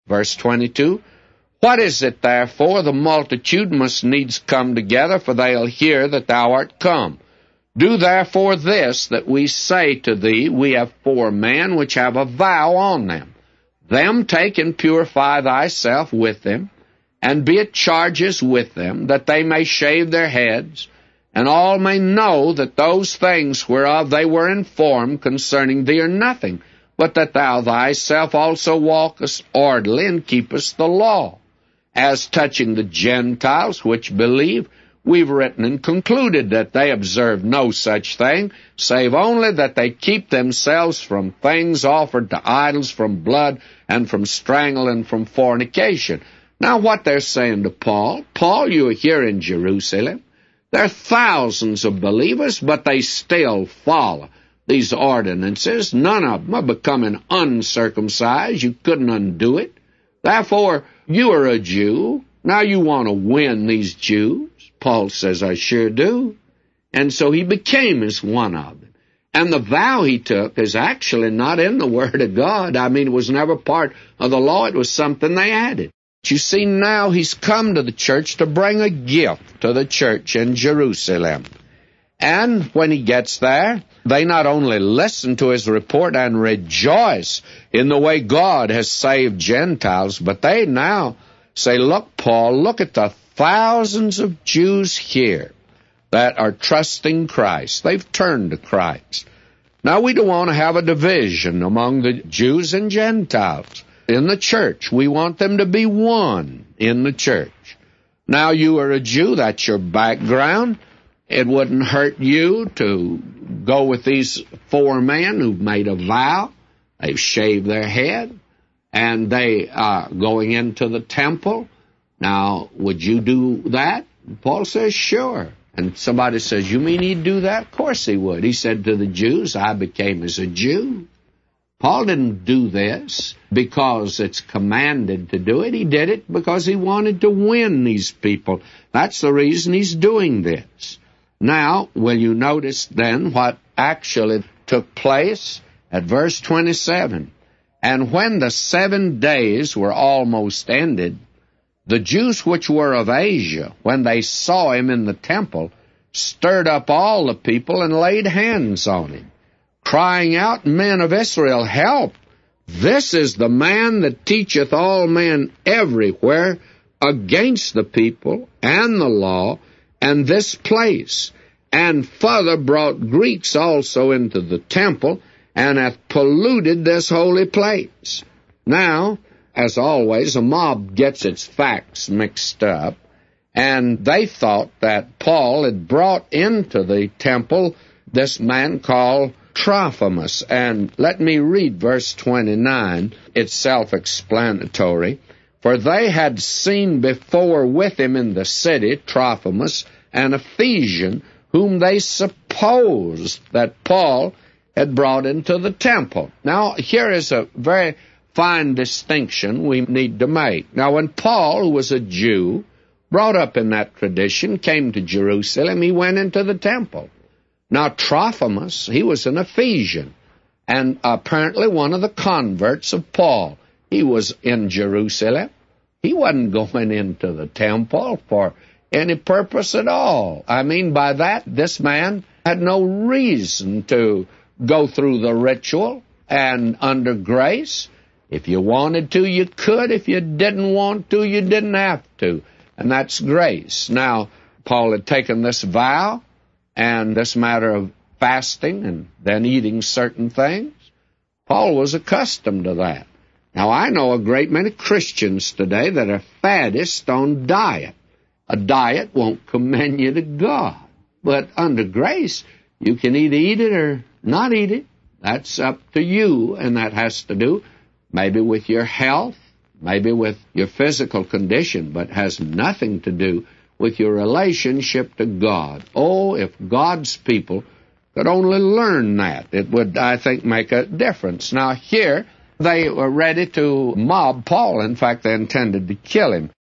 Verse 22, What is it, therefore? The multitude must needs come together, for they'll hear that thou art come. Do therefore this, that we say to thee, We have 4 men which have a vow on them. Them take and purify thyself with them, and be at charges with them, that they may shave their heads, and all may know that those things whereof they were informed concerning thee are nothing, but that thou thyself also walkest orderly and keepest the law. As touching the Gentiles which believe, we've written and concluded that they observe no such thing, save only that they keep themselves from things offered to idols, from blood, and from strangle, and from fornication. Now what they're saying to Paul, you are here in Jerusalem. There are thousands of believers, but they still follow these ordinances. None of them are becoming uncircumcised. You couldn't undo it. Therefore, you are a Jew. Now you want to win these Jews. Paul says, I sure do. And so he became as one of them. And the vow he took is actually not in the Word of God. I mean, it was never part of the law. It was something they added. But you see, now he's come to the church to bring a gift to the church in Jerusalem. And when he gets there, they not only listen to his report and rejoice in the way God has saved Gentiles, but they now say, Look, Paul, look at the thousands of Jews here that are trusting Christ. They've turned to Christ. Now, we don't want to have a division among the Jews and Gentiles in the church. We want them to be one in the church. Now, you are a Jew. That's your background. It wouldn't hurt you to go with these 4 men who've made a vow. They've shaved their head, and they are going into the temple. Now, would you do that? Paul says, sure. And somebody says, you mean he'd do that? Of course he would. He said to the Jews, I became as a Jew. Paul didn't do this because it's commanded to do it. He did it because he wanted to win these people. That's the reason he's doing this. Now, will you notice then what actually took place at verse 27? And when the 7 days were almost ended, the Jews which were of Asia, when they saw him in the temple, stirred up all the people and laid hands on him, crying out, Men of Israel, help! This is the man that teacheth all men everywhere against the people and the law and this place, and further brought Greeks also into the temple, and hath polluted this holy place. Now, as always, a mob gets its facts mixed up, and they thought that Paul had brought into the temple this man called Trophimus. And let me read verse 29. It's self-explanatory. For they had seen before with him in the city Trophimus, an Ephesian, whom they supposed that Paul had brought into the temple. Now, here is a very fine distinction we need to make. Now, when Paul, who was a Jew, brought up in that tradition, came to Jerusalem, he went into the temple. Now, Trophimus, he was an Ephesian, and apparently one of the converts of Paul. He was in Jerusalem. He wasn't going into the temple for any purpose at all. I mean, by that, this man had no reason to go through the ritual, and under grace, if you wanted to, you could. If you didn't want to, you didn't have to. And that's grace. Now, Paul had taken this vow and this matter of fasting and then eating certain things. Paul was accustomed to that. Now, I know a great many Christians today that are faddists on diet. A diet won't commend you to God. But under grace, you can either eat it or not eat it. That's up to you, and that has to do maybe with your health, maybe with your physical condition, but has nothing to do with your relationship to God. Oh, if God's people could only learn that, it would, I think, make a difference. Now, here, they were ready to mob Paul. In fact, they intended to kill him.